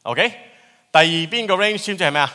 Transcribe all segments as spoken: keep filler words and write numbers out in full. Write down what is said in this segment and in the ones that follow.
OK， 第二邊個 range 知唔知係咩啊？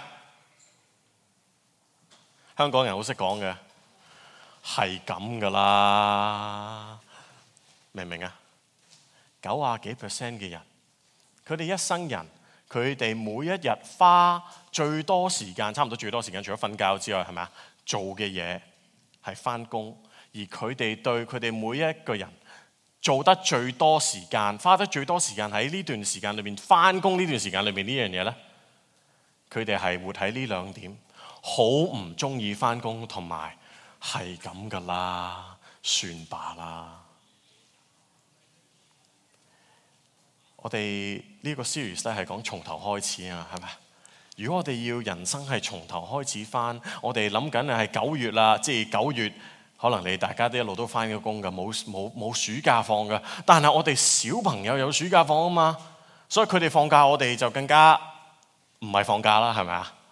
香港人好識講嘅，係咁噶啦，明唔明啊？九啊幾 percent 嘅人，佢哋一生人，佢哋每一日花最多時間，差唔多最多時間，除咗瞓覺之外，係咪啊？做嘅嘢係返工，而佢哋對佢哋每一個人做得最多時間，花得最多時間喺呢段時間裏面，返工呢段時間裏面呢樣嘢咧，佢哋係活喺呢兩點，好唔中意返工，同埋係咁噶啦，算罷啦。我哋呢個 series 咧係講從頭開始啊，係咪？如果我哋要人生係從頭開始返，我哋諗緊係九月啦，即係九月，可能你大家都一路都返咗工㗎，冇冇冇暑假放㗎。但係我哋小朋友有暑假放啊嘛，所以佢哋放假，我哋就更加唔係放假啦，係咪啊？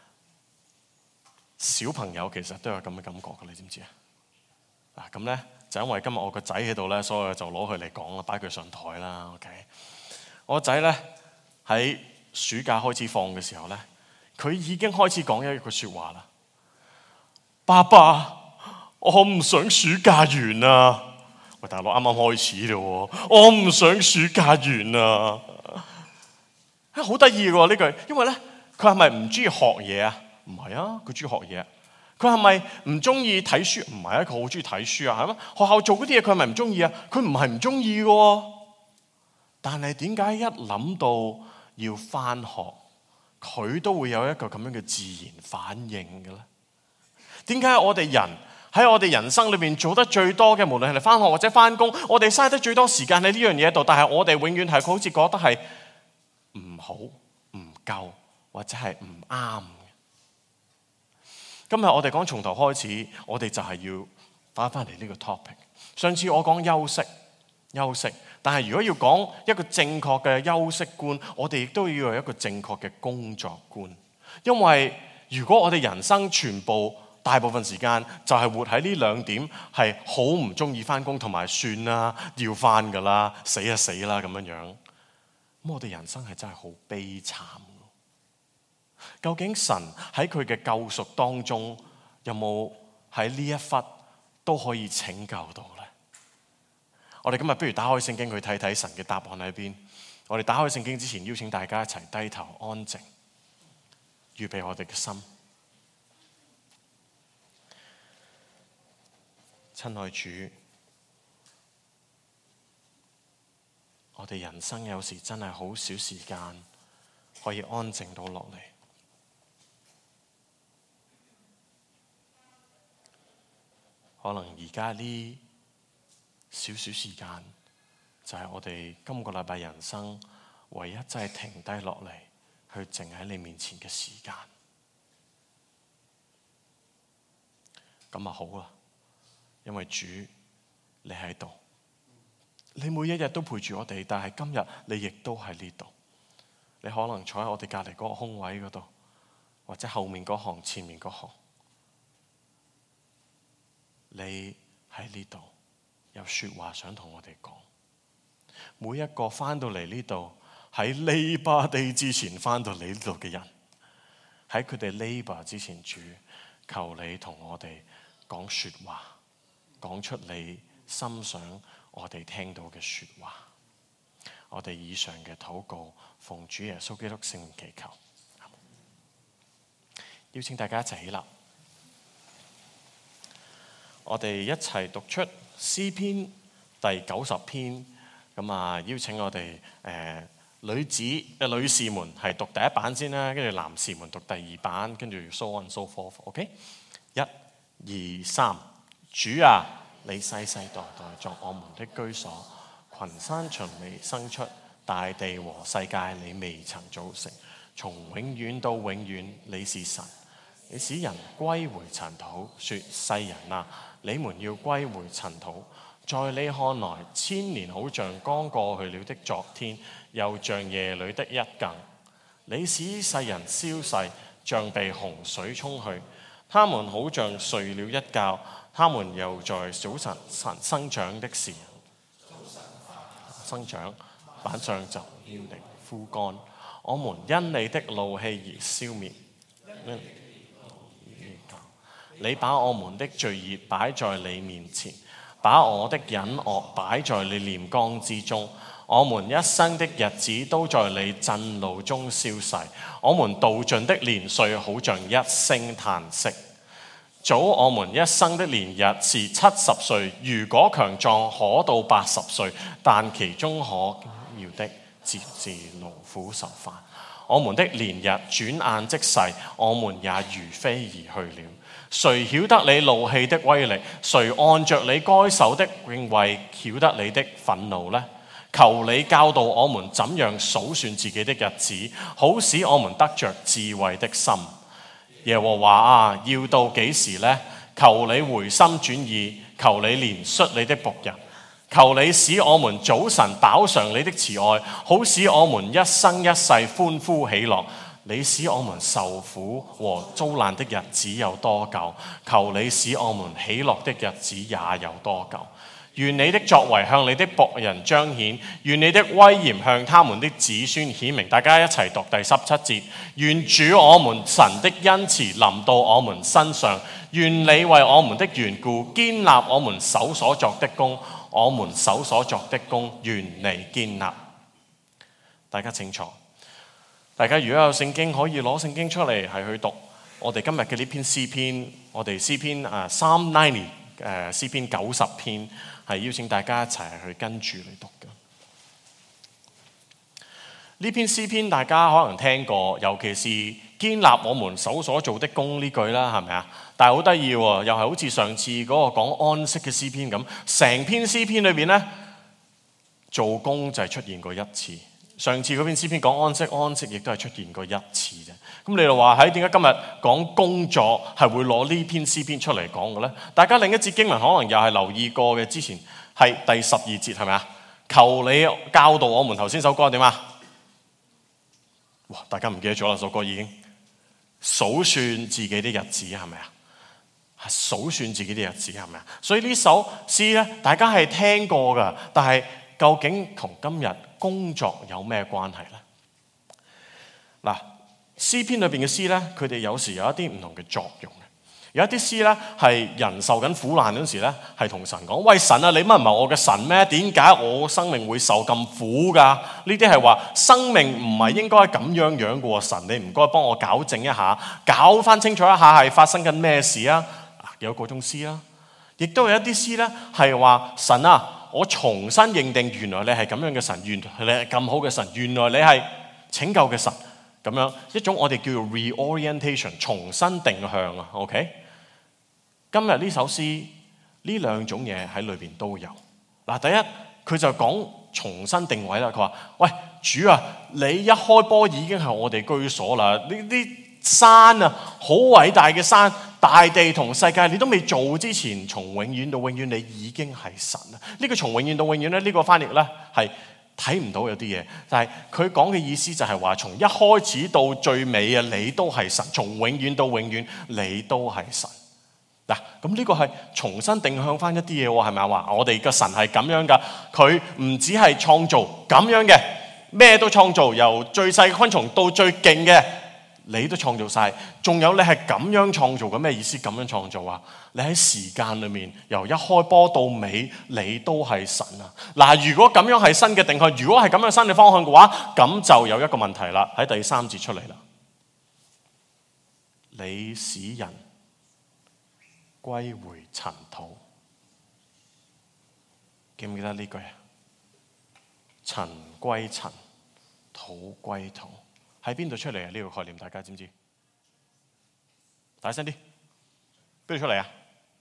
小朋友其實都有咁嘅感覺㗎，你知唔知啊？嗱咁咧就因為今日我個仔喺度咧，所以我就攞佢嚟講啦，擺佢上台啦。OK，我個仔咧喺暑假開始放嘅時候咧，佢已經開始講一句説話啦。爸爸，我好唔想暑假完啊！喂，大佬啱啱開始嘞喎，我唔想暑假完啊！好得意喎呢句，因為咧佢係咪唔中意學嘢啊？唔係啊，佢中意學嘢。佢係咪唔中意睇書？唔係啊，佢好中意睇書啊，係咪？學校做嗰啲嘢佢係咪唔中意啊？佢唔係唔中意嘅喎。但係點解一諗到要返學，佢都會有一個咁樣嘅自然反應嘅咧？點解我哋人喺我哋人生裏面做得最多嘅，無論係返學或者返工，我哋嘥得最多時間喺呢樣嘢度，但係我哋永遠係好似覺得係唔好、唔夠或者係唔啱。今日我哋講從頭開始，我哋就係要返返嚟呢個 topic。上次我講休息，休息，但係如果要講一個正確嘅休息觀，我哋亦都要有一個正確嘅工作觀。因為如果我哋人生全部大部分時間就係活喺呢兩點，係好唔中意返工，同埋算啦，要返㗎啦，死啊死啦咁樣樣，咁我哋人生係真係好悲慘。究竟神喺佢嘅救贖當中，有冇喺呢一忽都可以拯救到呢？我哋今日不如打開聖經去睇睇神嘅答案喺邊。我哋打開聖經之前，邀請大家一齊低頭安靜，預備我哋嘅心。親愛主，我哋人生有時真係好少時間可以安靜到落嚟。可能而家呢少少時間，就係我哋今個禮拜人生唯一真係停低落嚟，去靜喺你面前嘅時間。咁啊好啦，因為主你喺度，你每一日都陪住我哋，但係今日你亦都喺呢度。你可能坐喺我哋隔離嗰個空位嗰度，或者後面嗰行、前面嗰行。你喺呢度有說話想同我哋講。每一個翻到嚟呢度喺 Labor Day 之前翻到嚟呢度嘅人，喺佢哋 Labor 之前，主求你同我哋講說話，講出你心想我哋聽到嘅說話。我哋以上嘅禱告，奉主耶穌基督聖名祈求。邀請大家一齊起立。我哋一齊讀出詩篇第九十篇，咁啊邀請我哋誒、呃、女子嘅、呃、女士們係讀第一版先啦，跟住男士們讀第二版，跟住 so on so forth。OK， 一、二、三。主啊，你世世代代作我們的居所，群山循你生出，大地和世界你未曾組成，從永遠到永遠你是神。你使人歸回塵土，說世人啊，你們要歸回塵土。在你看來，千年好像剛過去了的昨天，又像夜裏的一更。你使世人消逝，像被洪水沖去。他們好像睡了一覺，他們又在早晨生長的時候生長，板上就要枯乾。 我們因你的怒氣而消滅。你把我們的罪孽擺在你面前，把我的隱惡擺在你臉光之中。我們一生的日子都在你震怒中消逝，我們度盡的年歲好像一聲嘆息。早我們一生的年日是七十歲，如果強壯可到八十歲，但其中可要的節節勞苦受煩。我們的年日轉眼即逝，我們也如飛而去了。誰曉得你怒氣的威力？誰按着你該受的敬畏曉得你的憤怒呢？求你教導我們怎樣數算自己的日子，好使我們得着智慧的心。耶和華啊，要到幾時呢？求你回心轉意，求你憐恤你的僕人，求你使我們早晨飽嘗你的慈愛，好使我們一生一世歡呼喜樂。你使我們受苦和遭難的日子有多久？求你使我們喜樂的日子也有多久？願你的作為向你的僕人彰顯，願你的威嚴向他們的子孫顯明。大家一齊讀第十七節。願主我們神的恩慈臨到我們身上，願你為我們的緣故堅立我們手所作的工，我們手所作的工願你堅立。大家清楚，大家如果有聖經可以攞聖經出嚟係去讀我哋今日嘅呢篇詩篇，我哋詩篇啊三九零誒詩篇九十篇，係邀請大家一齊去跟住嚟讀嘅。呢篇詩篇大家可能聽過，尤其是堅立我們手所做的工呢句啦，係咪啊？但係好得意喎，又係好似上次嗰個講安息嘅詩篇咁，成篇詩篇裏邊咧，做工就係出現過一次。上次嗰篇詩篇講安息，安息亦都係出現過一次啫。咁你就話喺點解今日講工作係會攞呢篇詩篇出嚟講嘅咧？大家另一節經文可能又係留意過嘅，之前係第十二節係咪啊？求你教導我們，頭先首歌點啊？哇！大家唔記得咗啦，首歌已經數算自己的日子係咪啊？係數算自己的日子係咪啊？所以呢首詩咧，大家係聽過㗎，但係究竟同今日工作有咩關係呢？嗱，詩篇裏邊嘅詩咧，佢哋有時有一啲唔同嘅作用嘅。有一啲詩咧係人受緊苦難嗰時咧，係同神講：喂，神啊，你乜唔係我嘅神咩？點解我生命會受咁苦㗎？呢啲係話生命唔係應該咁樣樣嘅喎，神你唔該幫我糾正一下，搞翻清楚一下係發生緊咩事啊？有嗰種詩啦，亦都有一啲詩咧係話神啊，我重新認定原來你係咁樣嘅神，原來你係咁好嘅神，原來你係拯救嘅神，咁樣一種我哋叫做 reorientation， 重新定向啊。OK， 今日呢首詩呢兩種嘢喺裏邊都有。嗱，第一佢就講重新定位啦。佢話：喂，主啊，你一開波已經係我哋居所啦。呢啲山啊，好偉大嘅山，大地同世界，你都未做之前，從永遠到永遠，你已經係神啦。呢個從永遠到永遠咧，呢個翻譯咧係睇唔到有啲嘢，但係佢講嘅意思就係話，從一開始到最尾啊，你都係神；從永遠到永遠，你都係神。嗱，咁呢個係重新定向翻一啲嘢喎，係咪啊？話我哋嘅神係咁樣噶，佢唔只係創造咁樣嘅，咩都創造，由最細嘅昆蟲到最勁嘅，你都創造晒。仲有你係咁樣創造嘅，咩意思？咁樣創造啊？你喺時間裏面由一開波到尾，你都係神啊！嗱，如果咁樣係新嘅定向，如果係咁樣新嘅方向嘅話，咁就有一個問題啦。喺第三節出嚟啦，你使人歸回塵土，記唔記得呢句啊？塵歸塵，土歸土，喺邊度出嚟啊？呢個概念大家知唔知？大聲啲，邊度出嚟啊？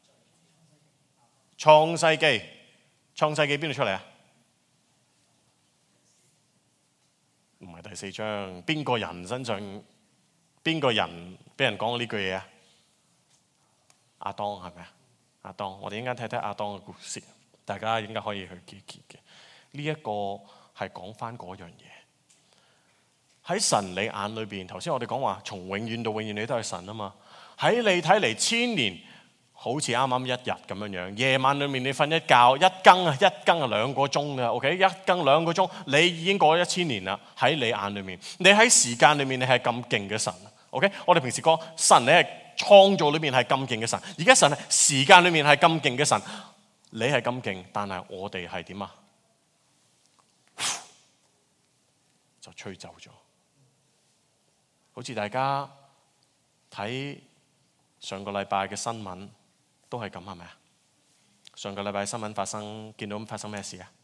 創世記，創世記邊度出嚟啊？唔係第四章，邊個人身上，邊個人俾人講呢句嘢啊？亞當係咪啊？亞當，我哋應該睇睇亞當嘅故事，大家應該可以去結結嘅。呢、這、一個係講翻嗰樣嘢。喺神你眼裏邊，頭先我哋講話從永遠到永遠你都係神啊嘛。喺你睇嚟千年， 好似啱啱一日咁樣樣，夜晚裏面你瞓一覺，一更啊一更啊兩個鐘嘅 ，OK， 一更兩個鐘，你已經過咗一千年啦。喺你眼裏面，你喺時間裏面你係咁勁嘅神 ，OK， 我哋平時講神你係創造裏面係咁勁嘅神，而家神係時間裏面係咁勁嘅神，你係咁勁，但係我哋係點啊？就吹走咗，好似大家睇上個禮拜嘅新聞。都係咁係咪啊？上個禮拜新聞發生，見到發生咩事啊？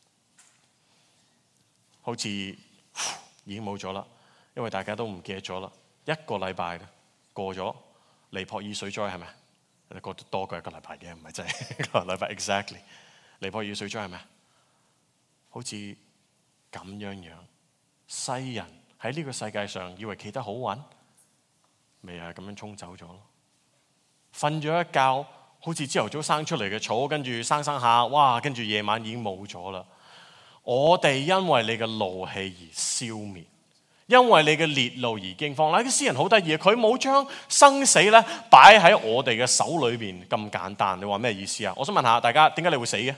好似已經冇咗啦，因為大家都唔記得咗啦。一個禮拜過咗，尼泊爾水災係咪啊？過多過一個禮拜嘅，唔係真係一個禮拜 exactly。尼泊爾水災係咪啊？好似咁樣樣，世人喺呢個世界上以為企得好穩，咪係咁樣沖走咗咯。瞓咗一覺。好似朝頭早生出嚟嘅草，跟住生生下，哇！跟住夜晚已經冇咗啦。我哋因為你嘅怒氣而消滅，因為你嘅烈怒而驚慌。嗱，啲詩人好得意啊，佢冇將生死咧擺喺我哋嘅手裏邊咁簡單。你話咩意思啊？我想問下大家，點解你會死嘅？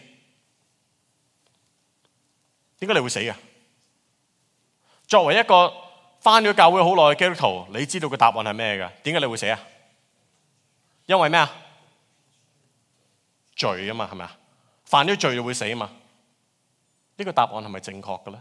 點解你會死嘅？作為一個返咗教會好耐嘅基督徒，你知道個答案係咩㗎？點解你會死啊？因為咩啊？罪啊嘛，係咪啊？犯咗罪就會死啊嘛。呢個答案係咪正確嘅咧？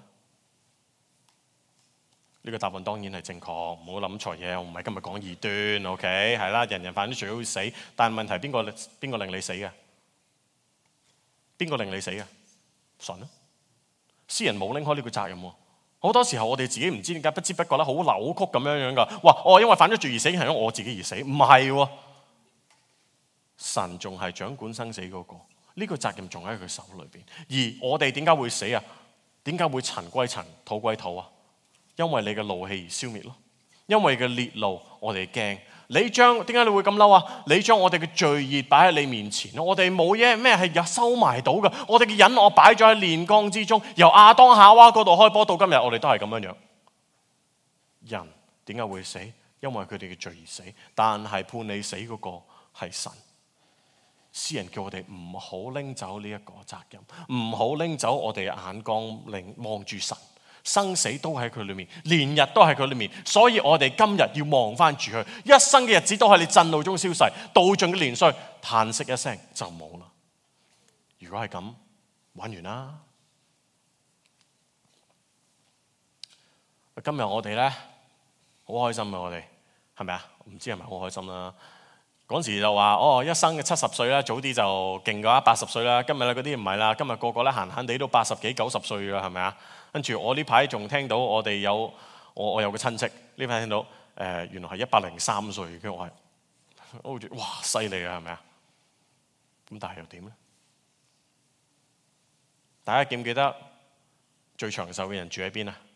呢個答案當然係正確，唔好諗錯嘢。我唔係今日講異端 ，OK 係啦，人人犯咗罪都會死，但係問題邊個邊個令你死嘅？邊個令你死嘅？神啊！詩人冇拎開呢個責任喎。好多時候我哋自己唔知點解不知不覺咧好扭曲咁樣樣噶。哇！我因為犯咗罪而死，係因為我自己而死，唔係喎。神仲係掌管生死嗰個，呢個責任仲喺佢手裏邊。而我哋點解會死啊？點解會塵歸塵，土歸土啊？因為你嘅怒氣而消滅咯，因為嘅烈怒我哋驚。你將點解你會咁嬲啊？你將我哋嘅罪孽擺喺你面前，我哋冇嘢咩係收埋到嘅。我哋嘅隱惡擺咗喺煉鋼之中，由亞當夏娃嗰度開波到今日，我哋都係咁樣樣。人點解會死？因為佢哋嘅罪而死，但係判你死嗰個係神。詩人叫我哋唔好拎走呢一個責任，唔好拎走我哋嘅眼光，令望住神，生死都喺佢裏面，連日都喺佢裏面，所以我哋今日要望翻住佢，一生嘅日子都喺你震怒中消逝，到盡嘅年歲，嘆息一聲就冇啦。如果係咁，玩完啦。今日我哋咧好開心啊！我哋係咪啊？唔知係咪好開心啦？嗰時就話哦，一生嘅七十歲啦，早啲就勁過八十歲啦。今日咧嗰啲唔係啦，今日個個咧閒閒地都八十幾九十歲啦，係咪啊？跟住我呢排仲聽到我哋有我我有個親戚呢排聽到誒、呃，原來係一百零三歲，跟住我係好似哇犀利啊，係咪啊？咁但係又點咧？大家記唔記得最長壽嘅人住喺邊啊？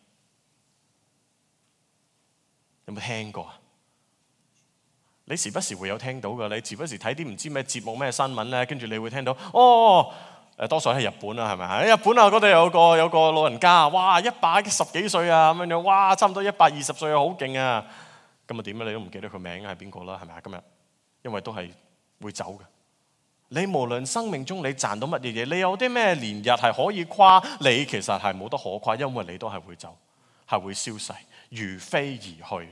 有冇聽過啊？你時不時會有聽到㗎，你時不時睇啲唔知咩節目咩新聞咧，跟住你會聽到哦，誒多數喺日本啦，係咪啊？喺日本啊，嗰度有個有個老人家，哇一百十幾歲啊咁樣樣，哇差唔多一百二十歲啊，好勁啊！咁啊點咧？你都唔記得佢名係邊個啦？係咪啊？今日因為都係會走嘅。你無論生命中你賺到乜嘢嘢，你有啲咩年日係可以誇，你其實係冇得可誇，因為你都係會走，係會消逝，如飛而去。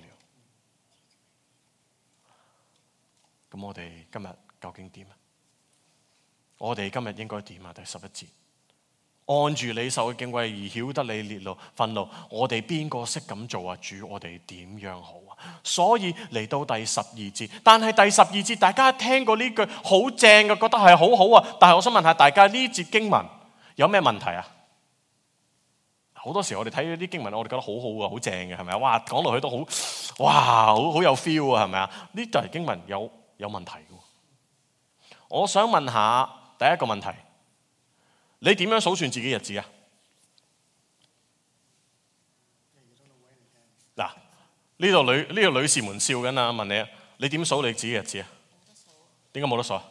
咁我哋今日究竟點啊？我哋今日應該點啊？第十一節，按住你受嘅敬畏而曉得你烈怒憤怒，我哋邊個識咁做啊？主，我哋點樣好啊？所以嚟到第十二節，但係第十二節大家聽過呢句好正嘅，覺得係好好啊。但係我想問下大家，呢節經文有咩問題啊？好多時我哋睇呢啲經文，我哋覺得好好啊，好正嘅，係咪啊？哇，講落去都好，哇，好好有 feel 啊，係咪啊？呢段經文有有問題嘅。我想問下第一個問題，你點樣數算自己日子啊？嗱，呢度女呢個女士們笑緊啊，問你啊，你點數你自己日子啊？點解冇得數啊？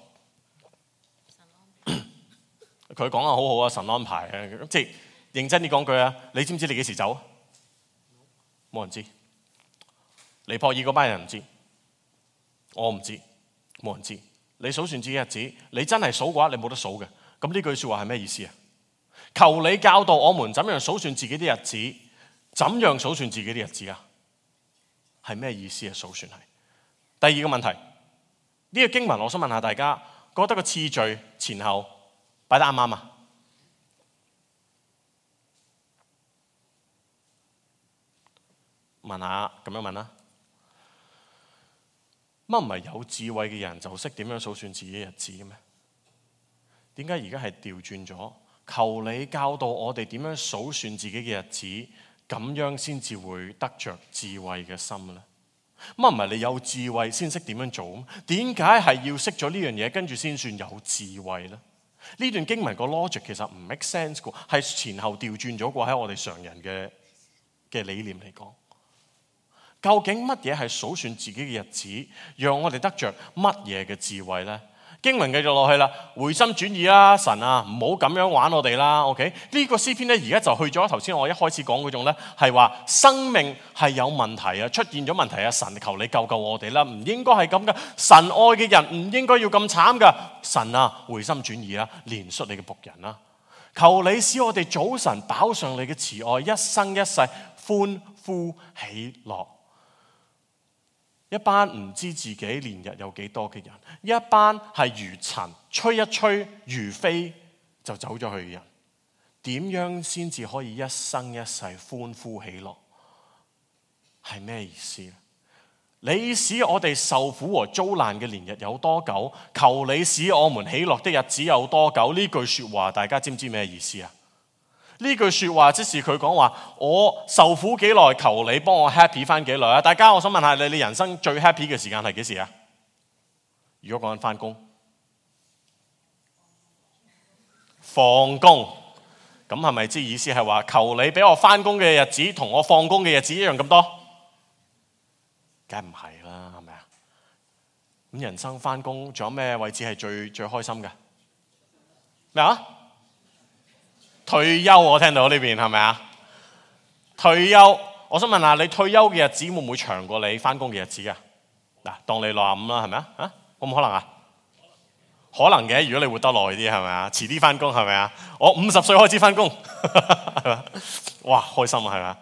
佢講得好好啊，神安排啊，即係認真啲講句啊，你知唔知你幾時走？冇人知，尼泊爾嗰班人唔知，我唔知，冇人知。 你數算自己日子，你真係數嘅話，你冇得數嘅。咁呢句說話係咩意思啊？求你教導我們怎樣數算自己啲日子，怎樣數算自己啲日子啊？係咩意思啊？數算係。第二個問題，呢個經文我想問下大家，覺得個次序前後擺得啱唔啱啊？問下咁樣問啦。乜唔係有智慧嘅人就識點樣數算自己嘅日子嘅咩？點解而家係調轉咗？求你教導我哋點樣數算自己嘅日子，咁樣先至會得着智慧嘅心呢？乜唔係你有智慧先識點樣做？點解係要識咗呢樣嘢跟住先算有智慧呢？呢段經文個 logic 其實唔 make sense 嘅，係前後調轉咗嘅。喺我哋常人嘅嘅理念嚟講，究竟乜嘢係數算自己嘅日子，讓我哋得着乜嘢嘅智慧呢？經文繼續落去啦，回心轉意啦，神啊，唔好咁樣玩我哋啦。OK，呢個詩篇咧，而家就去咗頭先我一開始講嗰種咧，係話生命係有問題啊，出現咗問題啊，神求你救救我哋啦，唔應該係咁噶，神愛嘅人唔應該要咁慘噶，神啊，回心轉意啦，憐恤你嘅僕人啦，求你使我哋早晨飽嘗你嘅慈愛，一生一世歡呼喜樂。一班唔知自己年日有幾多嘅人，一班係如塵吹一吹如飛就走咗去嘅人，點樣先至可以一生一世歡呼喜樂？係咩意思？你使我哋受苦和遭難嘅年日有多久？求你使我們喜樂的日子有多久？呢句說話大家知唔知咩意思啊？呢句說話即是佢講話，我受苦幾耐，求你幫我 happy 翻幾耐啊！大家，我想問下你，你人生最 happy 嘅時間係幾時啊？如果講緊翻工，放工，咁係咪即係意思係話，求你俾我翻工嘅日子同我放工嘅日子一樣咁多？梗係唔係啦，係咪啊？咁人生翻工仲有咩位置係最最開心嘅？咩啊？退休，我聽到呢邊係咪啊？退休，我想問下你退休嘅日子會唔會長過你翻工嘅日子㗎？嗱，當你六十五啦，係咪啊？啊，可唔可能啊？可能嘅，如果你活得耐啲，係咪啊？遲啲翻工係咪啊？我五十歲開始翻工，哇，開心啊，係咪啊？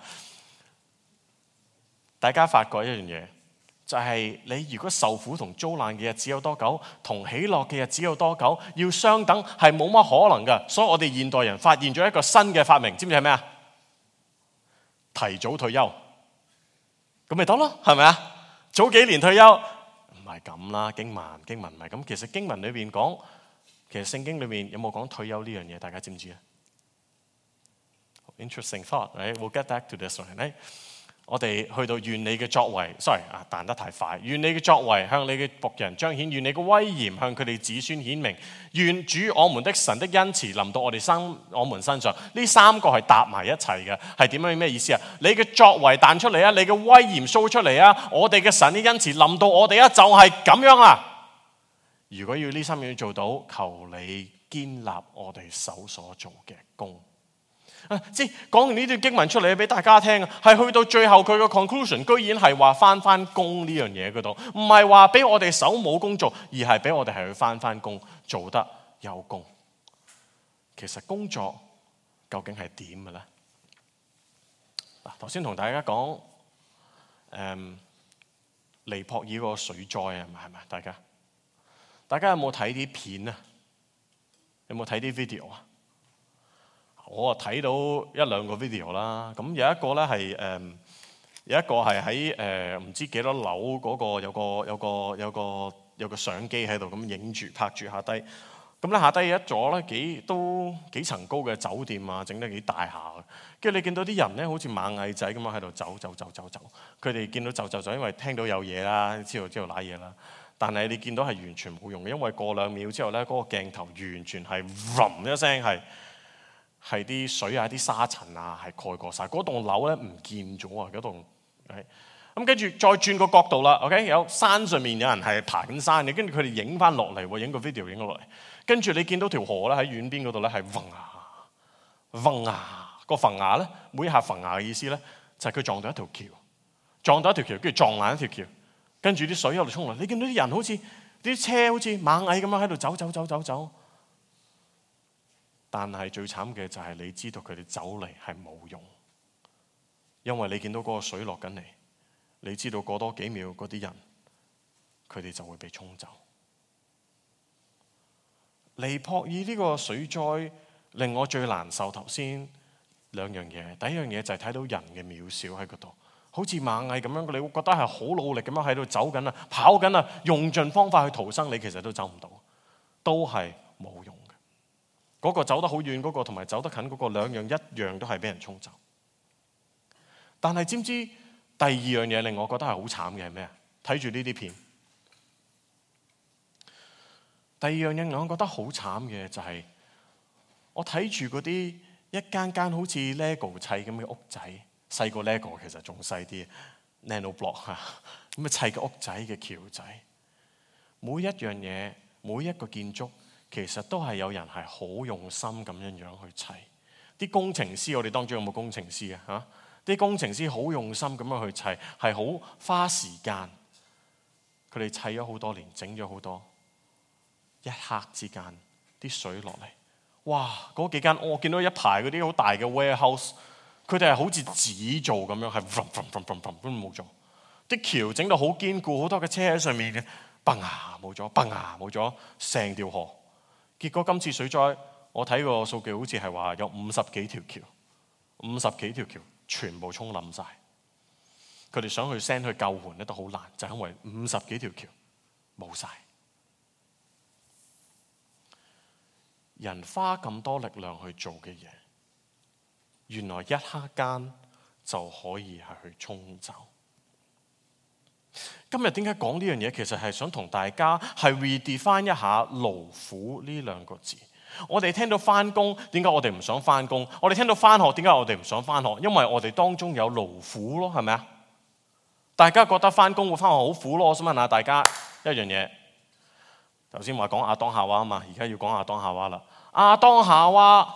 大家發覺一樣嘢，就係你如果受苦同遭難嘅日子有多久，同喜樂嘅日子有多久，要相等係冇乜可能㗎。所以我哋現代人發現咗一個新嘅發明，知唔知係咩啊？提早退休，咁咪得咯，係咪啊？早幾年退休，唔係咁啦。經文經文唔係咁。其實經文裏邊講，其實聖經裏面有冇講退休呢樣嘢？大家知唔知啊？ Interesting thought, right? We'll get back to this one, right? 我哋去到願你嘅作為 ，sorry 啊，彈得太快。願你嘅作為向你嘅僕人彰顯，願你嘅威嚴向佢哋子孫顯明。願主我們的神的恩慈臨到我哋身我們身上。呢三個係搭埋一齊嘅，係點樣咩意思啊？你嘅作為彈出嚟啊，你嘅威嚴 show 出嚟啊，我哋嘅神的恩慈臨到我哋啊，就係咁樣啊！如果要呢三樣做到，求你堅立我哋手所做嘅工。啊、即係講完呢段經文出嚟俾大家聽，係去到最後佢個 conclusion 居然係話翻翻工呢樣嘢嗰度，唔係話俾我哋手冇工做，而係俾我哋係去翻翻工，做得有功。其實工作究竟係點嘅咧？嗱，頭先同大家講，誒、嗯，尼泊爾個水災係咪係咪？大家，大家有冇睇啲片啊？有冇睇啲 video 啊？我啊睇到一兩個 video 啦，咁有一個咧係誒，有一個係喺誒唔知幾多樓嗰個有個有個有個有個相機喺度咁影住拍住下低，咁咧下低一座咧幾都幾層高嘅酒店啊，整得幾大下嘅，跟住你見到啲人咧好似螞蟻仔咁樣喺度走走走走走，佢哋見到走走走，因為聽到有嘢啦，知道知道瀨嘢啦，但係你見到係完全冇用嘅，因為過兩秒之後咧嗰個鏡頭完全係嗡一聲係。係啲水啊、啲沙塵啊，係蓋過晒。嗰棟樓咧唔見咗啊！嗰棟，咁跟住再轉個角度啦。OK， 有山上面有人係爬緊山嘅，跟住佢哋影翻落嚟喎，影個 video 影咗落嚟。跟住你見到條河咧喺遠邊嗰度咧係嗡啊嗡啊，個墳牙咧每一下墳牙嘅意思咧就係佢撞到一條橋，撞到一條橋，跟住撞爛一條橋，跟住啲水喺度衝嚟。你見到啲人好似啲啲車好似螞蟻咁樣喺度走走走走走。但係最慘嘅就係你知道佢哋走嚟係冇用，因為你見到嗰個水落緊嚟，你知道過多幾秒嗰啲人佢哋就會被沖走。尼泊爾呢個水災令我最難受。頭先兩樣嘢，第一樣嘢就係睇到人嘅渺小喺嗰度，好似螞蟻咁樣，你會覺得係好努力咁樣喺度走緊啊，跑緊啊，用盡方法去逃生，你其實都走唔到，都係冇用嘅。嗰個走得好遠嗰個同埋走得近嗰個兩樣一樣都係俾人沖走。但係知唔知第二樣嘢令我覺得係好慘嘅係咩啊？睇住呢啲片，第二樣嘢令我覺得好慘嘅就係我睇住嗰啲一間間好似 Lego 砌咁嘅屋仔，細過 Lego 其實仲細啲 Nano Block 嚇，咁啊砌嘅屋仔嘅橋仔，每一樣嘢每一個建築其實都係有人係好用心咁樣樣去砌。啲工程師，我哋當中有冇工程師啊？嚇，啲工程師好用心咁樣去砌，係好花時間。佢哋砌咗好多年，整咗好多，一刻之間啲水落嚟，哇！嗰幾間我見到一排嗰啲好大嘅 warehouse， 佢哋係好似紙做咁樣，係嘭嘭嘭嘭嘭咁冇咗。啲橋整到好堅固，好多嘅車喺上面嘅，崩啊冇咗，崩啊冇咗，成條河。結果今次水災，我睇個數據好似係話有五十幾條橋，五十幾條橋全部沖冧晒。佢哋想去 send 去救援咧都好難，就係因為五十幾條橋冇晒。人花咁多力量去做嘅嘢，原來一刻間就可以係去沖走。今日點解講呢樣嘢？其實係想同大家係 redefine 一下勞苦呢兩個字。我哋聽到返工，點解我哋唔想返工？我哋聽到返學，點解我哋唔想返學？因為我哋當中有勞苦咯，係咪啊？大家覺得返工會返學好苦咯？我想問下大家一樣嘢。頭先話講亞當夏娃啊嘛，而家要講亞當夏娃啦。亞當夏娃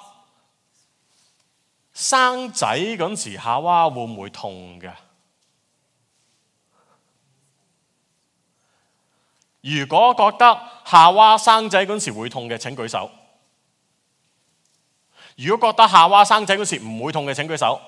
生仔嗰陣時，夏娃會唔會痛嘅？如果覺得夏娃生仔嗰時會痛嘅，請舉手。如果覺得夏娃生仔嗰時唔會痛嘅，請舉手。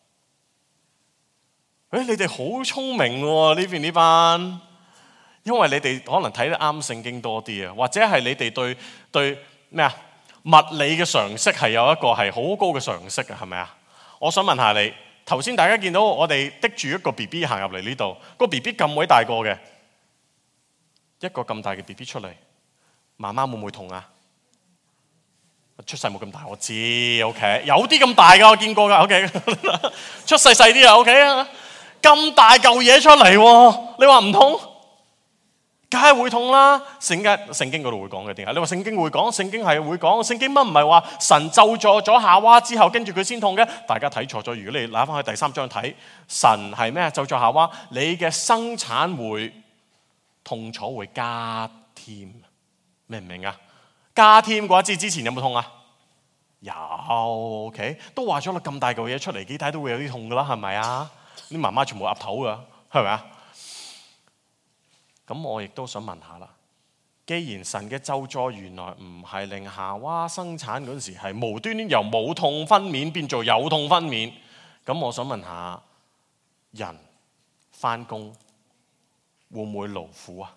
誒，你哋好聰明喎，呢邊呢班，因為你哋可能睇得啱聖經多啲啊，或者係你哋對對咩啊物理嘅常識係有一個係好高嘅常識嘅，係咪啊？我想問下你，頭先大家見到我哋拎住一個 B B 行入嚟呢度，個 B B 咁鬼大個嘅。一個咁大嘅 B B 出嚟，媽媽會唔會痛啊？出世冇咁大，我知 ，OK， 有啲咁大噶，我見過噶 ，OK， 出世細啲啊 ，OK 啊，咁大嚿嘢出嚟，你話唔痛？梗係會痛啦。聖經聖經嗰度會講嘅點解？你話聖經會講，聖經係會講，聖經乜唔係話神咒詛咗夏娃之後，跟住佢先痛嘅？大家睇錯咗。如果你拿翻去第三章睇，神係咩？咒詛夏娃，你嘅生產會。痛楚會加添，明唔明啊？加添嘅話，知之前有冇痛啊？有 ，OK， 都話咗啦，咁大嚿嘢出嚟，幾睇都會有啲痛噶啦，係咪啊？啲媽媽全部岌頭噶，係咪啊？咁我亦都想問下啦，既然神嘅咒詛原來唔係令夏娃生產嗰時係無端端由冇痛分娩變做有痛分娩，咁我想問下，人返工會唔會勞苦啊？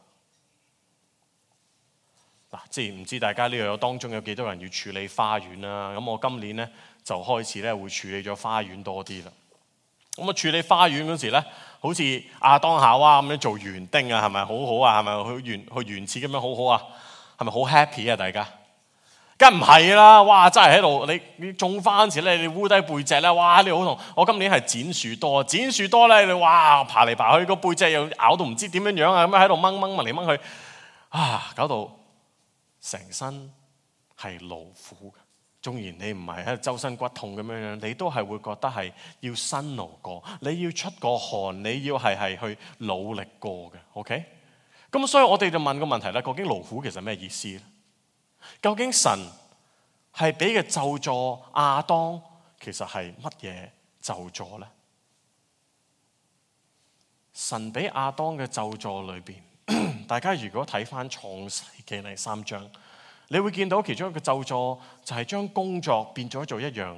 嗱，即係唔知大家呢度有當中有幾多人要處理花園啦？咁我今年咧就開始咧會處理咗花園多啲啦。咁啊處理花園嗰時咧，好似亞當夏娃咁樣做園丁啊，係咪好好啊？係咪去園去園似咁樣好好啊？係咪好 happy 啊？大家？梗唔係啦！哇，真係喺度你你種花嗰時咧，你烏低背脊咧，哇！你好痛。我今年係剪樹多，剪樹多咧，你哇爬嚟爬去，個背脊又咬到唔知點樣樣啊！咁樣喺度掹掹掹嚟掹去，啊，搞到成身係勞苦嘅。縱然你唔係喺度周身骨痛咁樣樣，你都係會覺得係要辛勞過，你要出個汗，你要係係去努力過嘅。OK，咁所以我哋就問個問題啦：究竟勞苦其實咩意思咧？究竟神係俾嘅咒詛亞當，其實係乜嘢咒詛咧？神俾亞當嘅咒詛裏邊， 大家如果睇翻創世記第三章，你會見到其中一個咒詛就係將工作變咗做一樣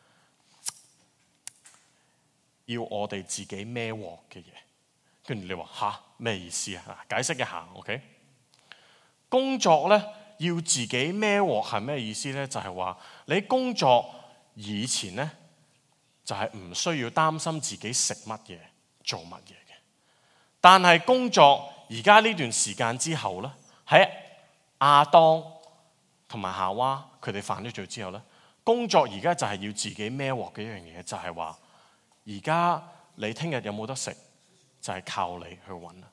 要我哋自己孭鑊嘅嘢。跟住你話吓咩意思啊？解釋一下 ，OK？ 工作咧要自己孭鑊係咩意思咧？就係話你工作以前咧就係唔需要擔心自己食乜嘢、做乜嘢嘅。但係工作而家呢段時間之後咧，喺亞當同埋夏娃佢哋犯咗罪之後咧，工作而家就係要自己孭鑊嘅一樣嘢，就係話而家你聽日有冇得食？就係靠你去揾啦。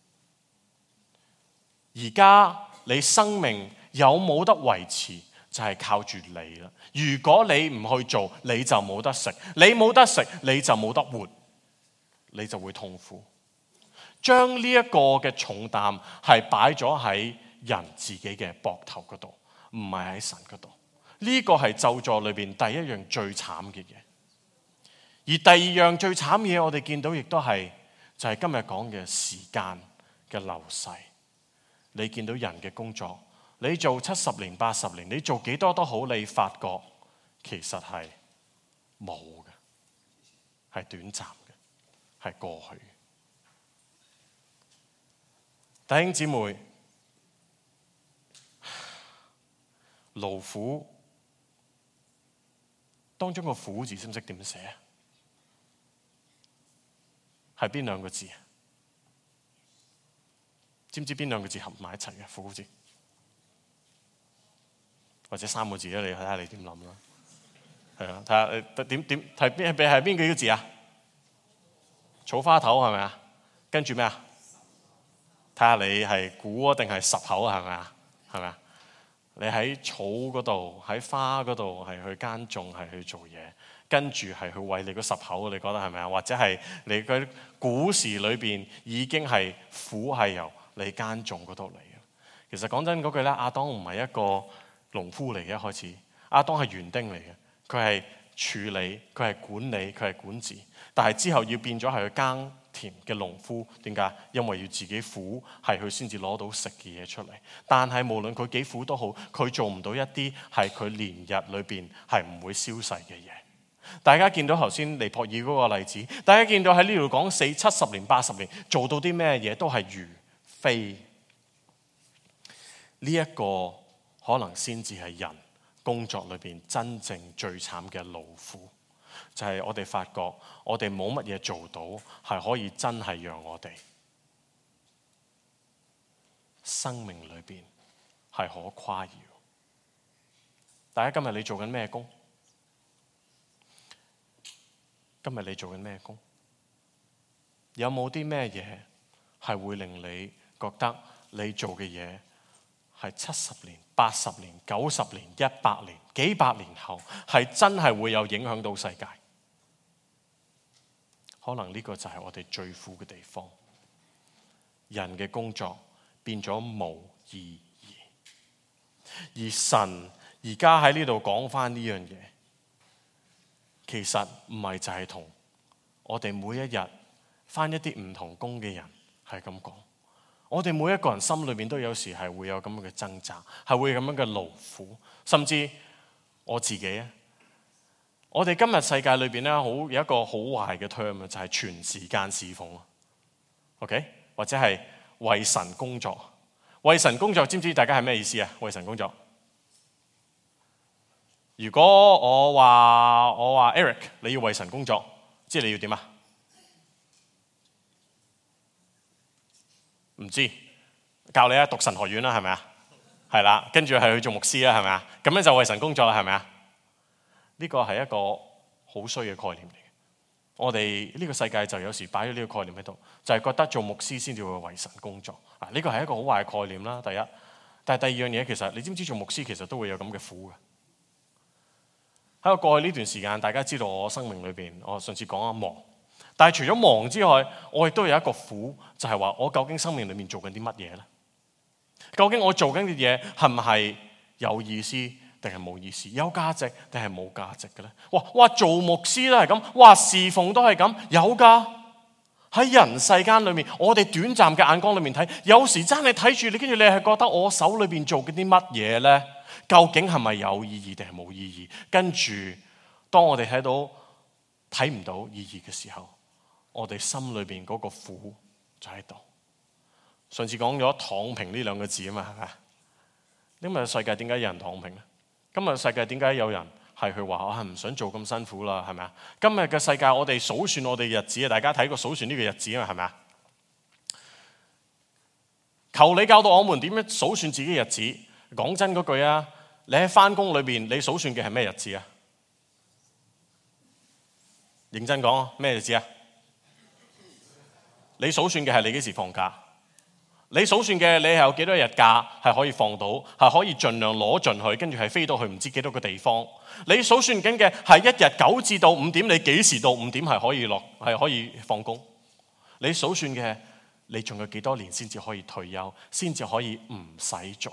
而家你生命有冇得維持，就係靠住你啦。如果你唔去做，你就冇得食。你冇得食，你就冇得活，你就會痛苦。將呢一個嘅重擔係擺咗喺人自己嘅膊頭嗰度，唔係喺神嗰度。呢個係咒詛裏邊第一樣最慘嘅嘢。而第二樣最慘嘅嘢，我哋見到亦都係。就係今日講嘅時間嘅流逝。你見到人嘅工作，你做七十年、八十年，你做幾多都好，你發覺其實係冇嘅，係短暫嘅，係過去嘅。弟兄姊妹，勞苦當中個苦字識唔識點寫啊？係邊兩個字？知唔知邊兩個字合埋一齊嘅苦字？或者三個字咧？你睇下你點諗啦。係啊，睇下點點係邊係邊幾個字啊？草花頭係咪啊？跟住咩啊？睇下你係估啊定係十口啊？係咪啊？係咪啊？你喺草嗰度，喺花嗰度係去耕種，係去做嘢。跟住係去為你嗰十口，你覺得係咪啊？或者係你嗰古時裏邊已經係苦係由你耕種嗰度嚟嘅。其實講真嗰句咧，亞當唔係一個農夫嚟嘅，一開始亞當係園丁嚟嘅，佢係處理，佢係管理，佢係管治。但係之後要變咗係去耕田嘅農夫，點解？因為要自己苦，係佢先至攞到食嘅嘢出嚟。但係無論佢幾苦都好，佢做唔到一啲係佢年日裏邊係唔會消逝嘅嘢。大家見到頭先尼泊爾嗰個例子，大家見到喺呢度講四七十年、八十年做到啲咩嘢都係如飛。呢一個可能先至係人工作裏邊真正最慘嘅勞苦，就係我哋發覺我哋冇乜嘢做到係可以真係讓我哋生命裏邊係可誇耀。大家今日你做緊咩工？今日你做緊咩工？有冇啲咩嘢係會令你覺得你做嘅嘢係七十年、八十年、九十年、一百年、幾百年後係真係會有影響到世界？可能呢個就係我哋最苦嘅地方。人嘅工作變咗冇意義，而神而家喺呢度講返呢樣嘢。其實唔係就係同我哋每一日返一啲唔同工嘅人係咁講。我哋每一個人心裏面都有時係會有咁樣嘅掙扎，係會有咁樣嘅勞苦。甚至我自己啊，我哋今日世界裏邊咧，好有一個好壞嘅 term 就係全時間侍奉 OK， 或者係為神工作。為神工作，知唔知大家係咩意思啊？為神工作。如果我話我話 Eric， 你要為神工作，即係你要點啊？唔知，教你啊，讀神學院啦，係咪啊？係啦，跟住係去做牧師啦，係咪啊？咁樣就為神工作啦，係咪啊？呢個係一個好衰嘅概念嚟嘅。我哋呢個世界就有時擺咗呢個概念喺度，就係覺得做牧師先至會為神工作啊！呢個係一個好壞嘅概念啦。第一，但係第二樣嘢，其實你知唔知做牧師其實都會有咁嘅苦嘅？喺我過去呢段時間，大家知道我生命裏邊，我上次講啊忙，但係除咗忙之外，我亦都有一個苦，就係話我究竟生命裏面做緊啲乜嘢咧？究竟我做緊嘅嘢係唔係有意思定係冇意思？有價值定係冇價值嘅咧？哇哇，做牧師都係咁，哇侍奉都係咁，有㗎， 喺人世間裏面，我哋短暫嘅眼光裏面睇，有時真係睇住你，跟住你係覺得我手裏邊做嘅啲乜嘢呢？究竟係咪有意義定係冇意義？跟住當我哋睇到睇唔到意義嘅時候，我哋心裏邊嗰個苦就喺度。上次講咗躺平呢兩個字啊嘛，係咪？今日世界點解有人躺平呢？今日世界點解有人係佢話我係唔想做咁辛苦啦？係咪啊？今日嘅世界我哋數算我哋日子啊，大家睇過數算呢個日子啊，係咪啊？求你教導我們點樣數算自己嘅日子。講真嗰句啊，你喺翻工裏邊，你數算嘅係咩日子啊？認真講，咩日子啊？你數算嘅係你幾時放假？你數算嘅你係有幾多日假係可以放到，係可以盡量攞盡去，跟住係飛到去唔知幾多個地方。你數算緊嘅係一日九至到五點，你幾時到五點係可以落，係可以放工？你數算嘅你仲有幾多年先至可以退休，先至可以唔使做？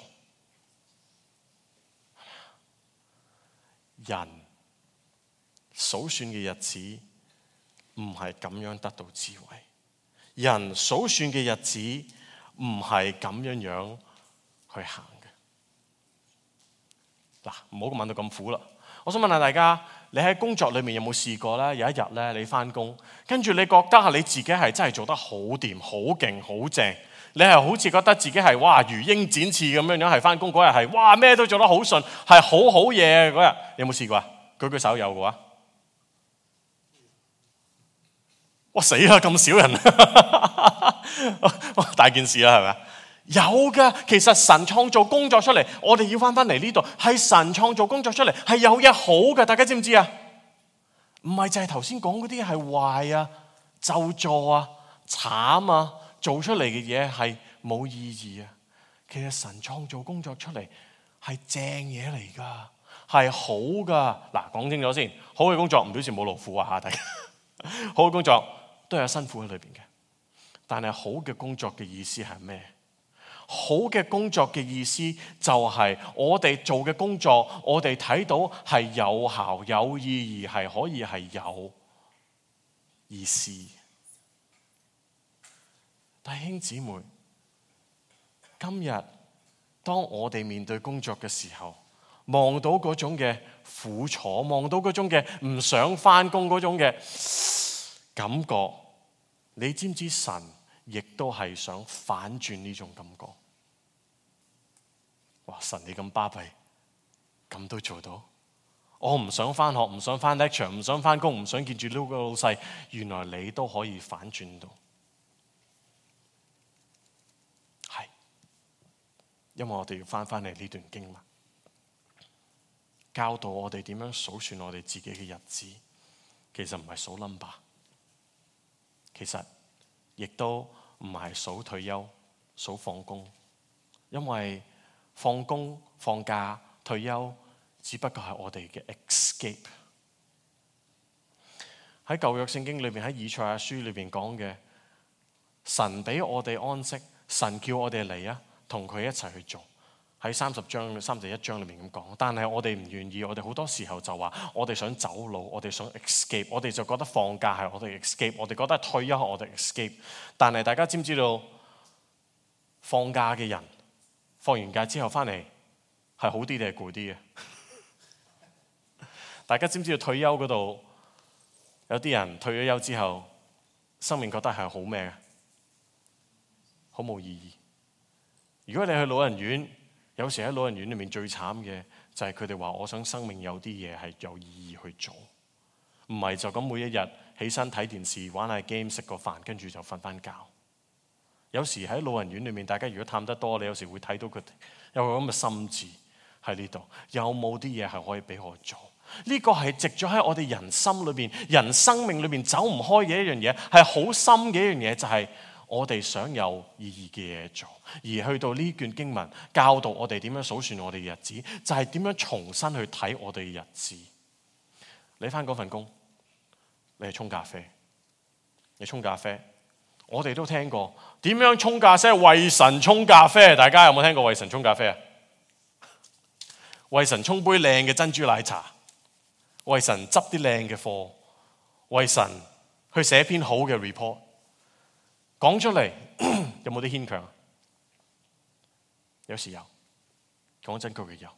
人數算嘅日子唔係咁樣得到智慧，人數算嘅日子唔係咁樣樣去行嘅。嗱，唔好問到咁苦啦。我想問下大家，你喺工作裏面有冇試過咧？有一日咧，你翻工，跟住你覺得係你自己係真係做得好掂、好勁、好正，你係好似覺得自己係哇如鷹展翅咁樣樣，係翻工嗰日係哇咩都做得好順，係好好嘢嗰日，有冇試過啊？舉舉手有嘅話，哇死啦咁少人，大件事啦係咪？有噶，其實神創造工作出嚟，我哋要翻翻嚟呢度，係神創造工作出嚟，係有嘢好嘅，大家知唔知啊？唔係就係頭先講嗰啲係壞啊、咒詛啊、慘啊，做出嚟嘅嘢係冇意義啊。其實神創造工作出嚟係正嘢嚟噶，係好噶。嗱，講清楚先，好嘅工作唔表示冇勞苦啊吓，大家好嘅工作都有辛苦喺裏邊嘅，但係好嘅工作嘅意思係咩？好嘅工作嘅意思就係我哋做嘅工作，我哋睇到係有效、有意義，係可以係有意思。弟兄姊妹，今日當我哋面對工作嘅時候，望到嗰種嘅苦楚，望到嗰種嘅唔想返工嗰種嘅感覺，你知唔知神亦都係想反轉呢種感覺？哇！神你咁巴閉，咁都做到？我唔想返學，唔想返 lecture， 唔想返工，唔想見住呢個老細，原來你都可以反轉到。係，因為我哋要返返嚟呢段經文，教導我哋點樣數算我哋自己嘅日子。其實唔係數 number， 其實亦都唔係數退休、數放工，因為放工、放假、退休，只不過係我哋嘅 escape。喺舊約聖經裏邊，喺以賽亞書裏邊講嘅，神俾我哋安息，神叫我哋嚟啊，同佢一齊去做。喺三十章、三十一章裏面咁講，但係我哋唔願意，我哋好多時候就話，我哋想走佬，我哋想 escape， 我哋就覺得放假係我哋 escape， 我哋覺得退休係我哋 escape。但係大家知唔知道，放假嘅人放完假之後翻嚟係好啲定係攰啲嘅？大家知唔知道退休嗰度有啲人退咗休之後，生命覺得係好咩？好冇意義。如果你去老人院，有時喺老人院裏面最慘嘅就係佢哋話：我想生命有啲嘢係有意義去做，唔係就咁每一日起身睇電視、玩下 game、食個飯，跟住就瞓翻覺。有時喺老人院裏面，大家如果探得多，你有時會睇到佢哋有個咁嘅心志喺呢度。有冇啲嘢係可以俾我做？呢個係藉咗喺我哋人心裏邊、人生命裏邊走唔開嘅一樣嘢，係好深嘅一樣嘢，就係我哋想有意義嘅嘢做。而去到呢卷經文教導我哋點樣數算我哋嘅日子，就係點樣重新去睇我哋嘅日子。你翻嗰份工，你係沖咖啡，你沖咖啡。我哋都聽過點樣沖咖啡，為神沖咖啡。大家有冇聽過為神沖咖啡啊？為神沖杯靚嘅珍珠奶茶，為神執啲靚嘅貨，為神去寫篇好嘅 report。 講出嚟有冇啲牽強？有時有，講真句嘅有。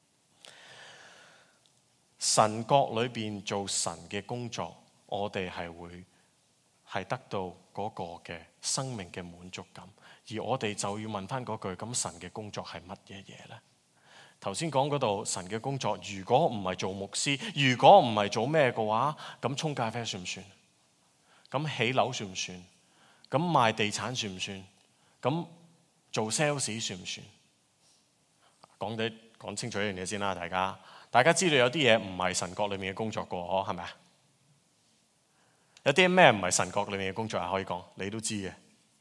神國裏邊做神嘅工作，我哋係會係得到嗰個嘅生命嘅滿足感，而我哋就要問翻嗰句：咁神嘅工作係乜嘢嘢呢？頭先講嗰度神嘅工作，如果唔係做牧師，如果唔係做咩嘅話，咁沖咖啡算唔算？咁起樓算唔算？咁賣地產算唔算？咁做 sales 算唔算？講啲講清楚一樣嘢先啦，大家大家知道有啲嘢唔係神國裏面嘅工作過，嗬，係咪啊？有啲咩唔係神國裏面嘅工作啊？可以講，你都知嘅，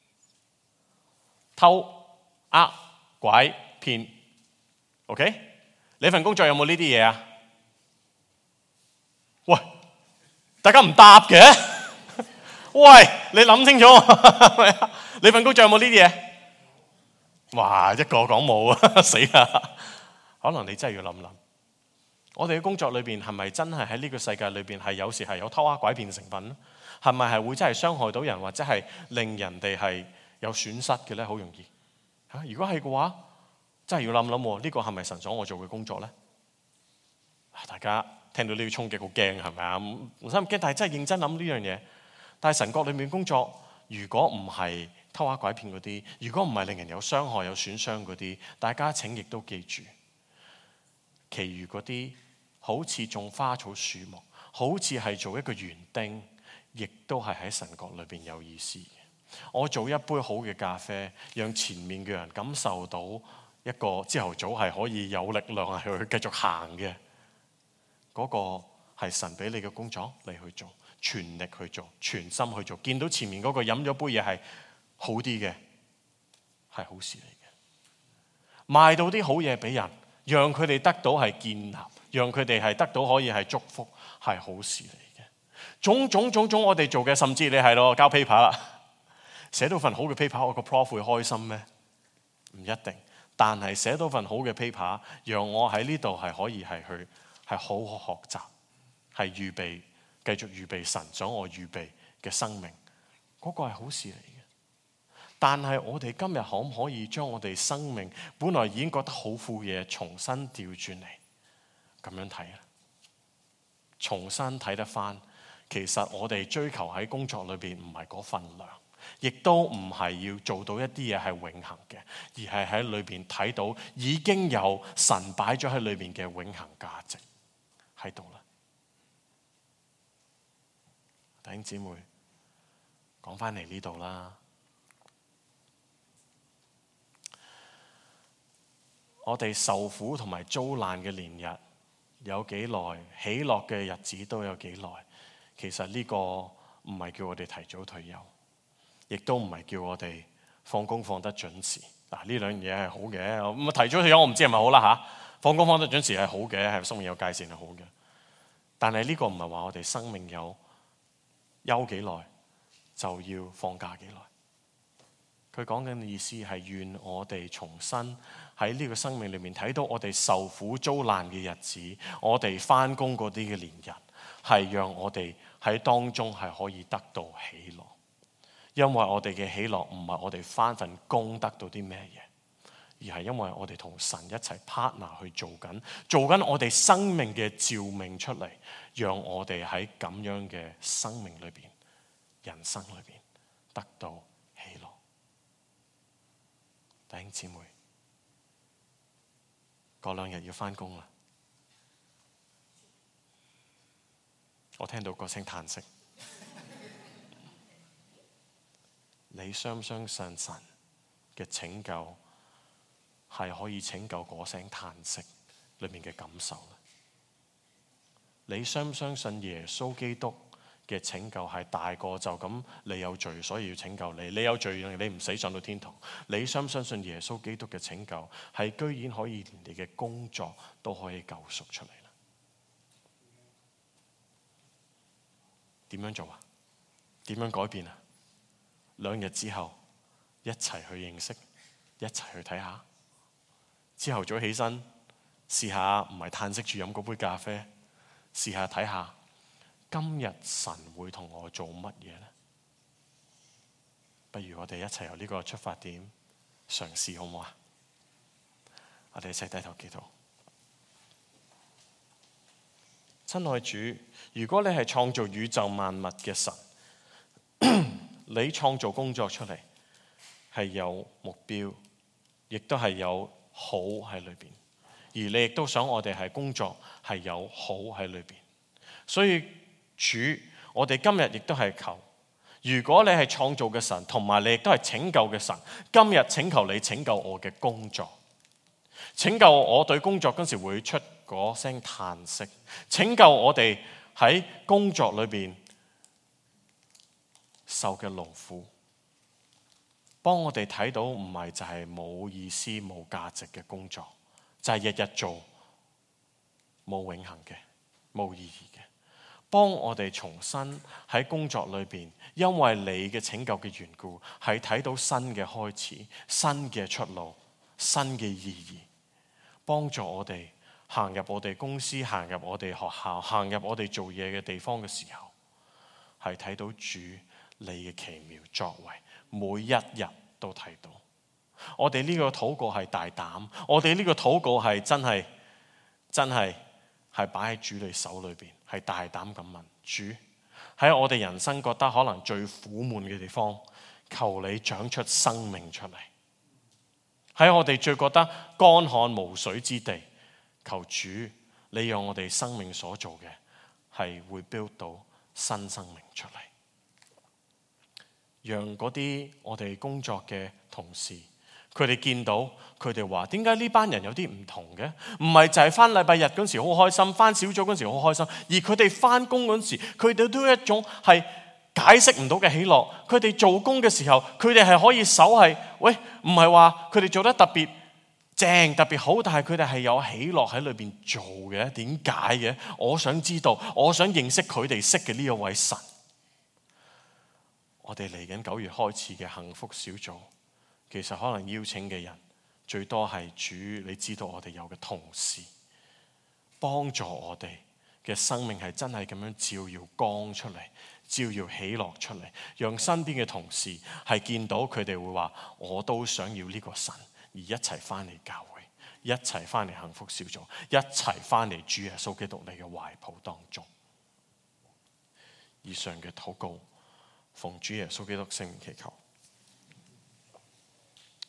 偷、呃、拐、騙。OK， 你份工作有冇呢啲嘢啊？喂，大家唔答嘅？喂，你諗清楚，你份工作有冇呢啲嘢？哇，一個講冇啊，死啦！可能你真係要諗諗，我哋嘅工作裏邊係咪真係喺呢個世界裏邊係有時係有偷呃拐騙成分咧？係咪係會真係傷害到人，或者係令人哋係有損失嘅咧？好容易嚇。如果係嘅話，真係要諗諗，呢個係咪神所我做嘅工作咧？大家聽到呢個衝擊好驚，係咪啊？唔使咁驚，但係真係認真諗呢樣嘢。但係神國裏面工作，如果唔係偷呃拐騙嗰啲，如果唔係令人有傷害有損傷嗰啲，大家請亦都記住，其餘嗰啲好似種花草樹木，好似係做一個園丁，亦都係喺神國裏邊有意思嘅。我做一杯好嘅咖啡，讓前面嘅人感受到一個朝頭早係可以有力量係去繼續行嘅，嗰個係神俾你嘅工作，你去做，全力去做，全心去做。見到前面嗰個飲咗杯嘢係好啲嘅，係好事嚟嘅。賣到啲好嘢俾人，讓佢哋得到係建立，讓佢哋係得到可以係祝福，係好事嚟嘅。種種種種我哋做嘅，甚至你係咯交 paper 啦，寫到份好嘅 paper， 我個 prof 會開心咩？唔一定。但係寫到份好嘅 paper， 讓我喺呢度係可以係去係好好學習，係預備繼續預備神想我預備嘅生命，嗰個係好事嚟嘅。但係我哋今日可唔可以將我哋生命本來已經覺得好富嘅嘢重新調轉嚟咁樣睇啊？重新睇得翻，其實我哋追求喺工作裏邊唔係嗰份量，亦都唔係要做到一啲嘢係永恆嘅，而係喺裏邊睇到已經有神擺咗喺裏邊嘅永恆價值喺度啦。弟兄姊妹，講翻嚟呢度啦，我哋受苦同埋遭難嘅年日有幾耐，喜樂嘅日子都有幾耐。其實呢個唔係叫我哋提早退休，亦都唔係叫我哋放工放得準時。嗱，呢兩樣嘢係好嘅。咁提早退休我唔知係咪好啦嚇。放工放得準時係好嘅，係生命有界線係好嘅。但係呢個唔係話我哋生命有休幾耐就要放假幾耐。佢講緊嘅意思係願我哋重新喺呢個生命裏面睇到我哋受苦遭難嘅日子，我哋翻工嗰啲嘅年日，係讓我哋喺當中係可以得到喜樂。因為我哋嘅喜樂唔係我哋翻份工得到啲咩嘢，而係因為我哋同神一齊 partner 去做緊，做緊我哋生命嘅召命出嚟，讓我哋喺咁樣嘅生命裏邊、人生裏邊得到喜樂。弟兄姊妹，過兩日要翻工啦，我聽到個聲嘆息。你相唔相信神嘅拯救係可以拯救嗰聲嘆息裏面嘅感受咧？你相唔相信耶穌基督嘅拯救係大過就咁你有罪所以要拯救你，你有罪你唔死上到天堂？你相唔相信耶穌基督嘅拯救係居然可以連你嘅工作都可以救贖出嚟咧？點樣做啊？點樣改變啊？兩日之後一齊去認識，一齊去睇下。朝頭早起身試下唔係嘆息住飲嗰杯咖啡，試下睇下今日神會同我做乜嘢呢？ 不如我哋一齊由呢個出發點嘗試，好唔好啊？我哋一齊低頭祈禱。親愛主，如果你係創造宇宙萬物嘅神，你創造工作出嚟係有目標，亦都係有好喺裏邊，而你亦都想我哋係工作係有好喺裏邊。所以主，我哋今日亦都係求，如果你係創造嘅神，同埋你亦都係拯救嘅神，今日請求你拯救我嘅工作，拯救我對工作嗰時會出嗰聲嘆息，拯救我哋喺工作裏邊受嘅勞苦，幫我哋睇到唔係就係冇意思冇價值嘅工作，就係日日做冇永恆嘅冇意義嘅。幫我哋重新喺工作裏邊，因為你嘅拯救嘅緣故，係睇到新嘅開始、新嘅出路、新嘅意義，幫助我哋行入我哋公司、行入我哋學校、行入我哋做嘢嘅地方嘅時候，係睇到主你嘅奇妙作為，每一日都睇到。我哋呢個禱告係大膽，我哋呢個禱告係真係真係係擺喺主你手裏邊，係大膽咁問主，喺我哋人生覺得可能最苦悶嘅地方，求你長出生命出嚟。喺我哋最覺得乾旱無水之地，求主你讓我哋生命所做嘅係會 build 到新生命出嚟，讓嗰啲我哋工作嘅同事，佢哋見到佢哋話點解呢班人有啲唔同嘅？唔係就係翻禮拜日嗰時好開心，翻小組嗰時好開心，而佢哋翻工嗰時，佢哋都有一種係解釋唔到嘅喜樂。佢哋做工嘅時候，佢哋係可以手係喂，唔係話佢哋做得特別正特別好，但係佢哋係有喜樂喺裏邊做嘅。點解嘅？我想知道，我想認識佢哋識嘅呢一位神。我哋嚟緊九月開始嘅幸福小組，其實可能邀請嘅人最多係主，你知道我哋有嘅同事，幫助我哋嘅生命係真係咁樣照耀光出嚟，照耀喜樂出嚟，讓身邊嘅同事係見到佢哋會話我都想要呢個神，而一齊翻嚟教會，一齊翻嚟幸福小組，一齊翻嚟主耶穌基督你嘅懷抱當中。以上嘅禱告奉主耶穌基督聖名祈求。